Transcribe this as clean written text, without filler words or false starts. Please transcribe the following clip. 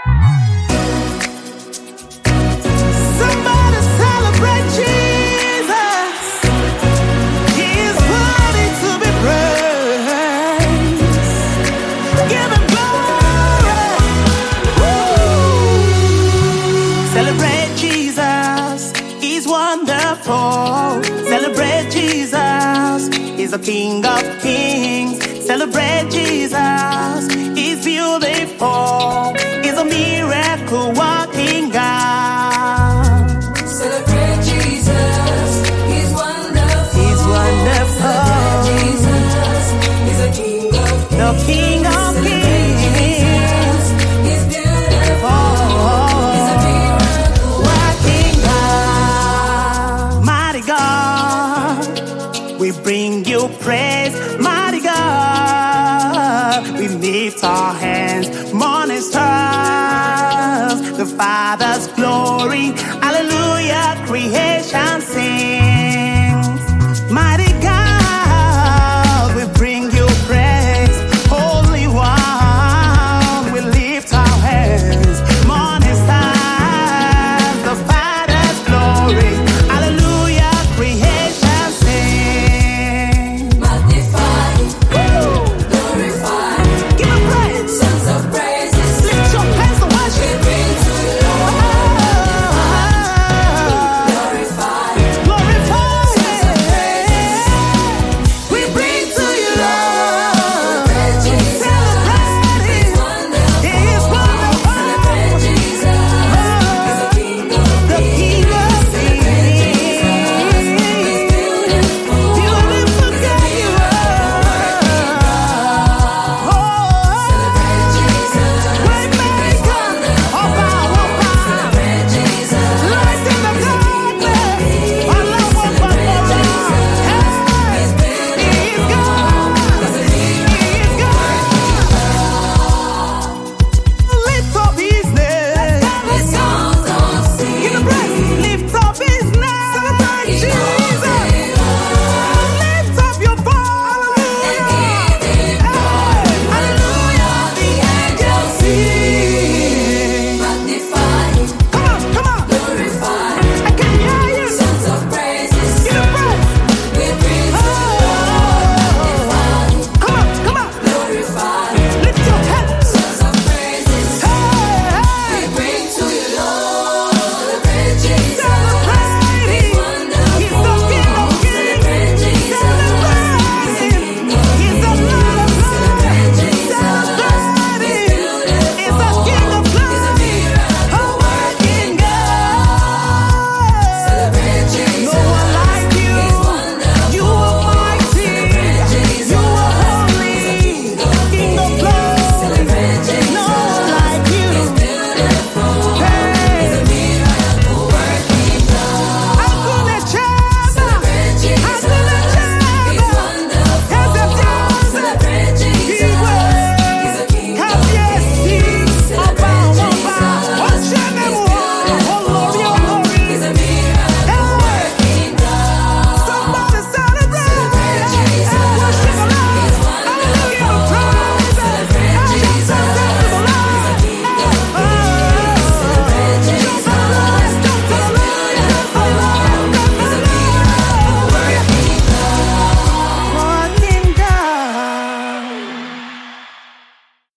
Somebody celebrate Jesus. He is worthy to be praised. Give him glory. Woo. Celebrate Jesus. He's wonderful. Celebrate Jesus. He's the King of Kings. Celebrate Jesus. He's beautiful. He's a miracle working God. Celebrate Jesus, He's wonderful. He's wonderful. Celebrate Jesus, He's a King of Kings. The King of Celebrate Kings. Jesus, He's beautiful. He's a miracle Working God. Mighty God, we bring you praise. Mighty God, we lift our hands. Morning stars, the Father's glory. Hallelujah, create.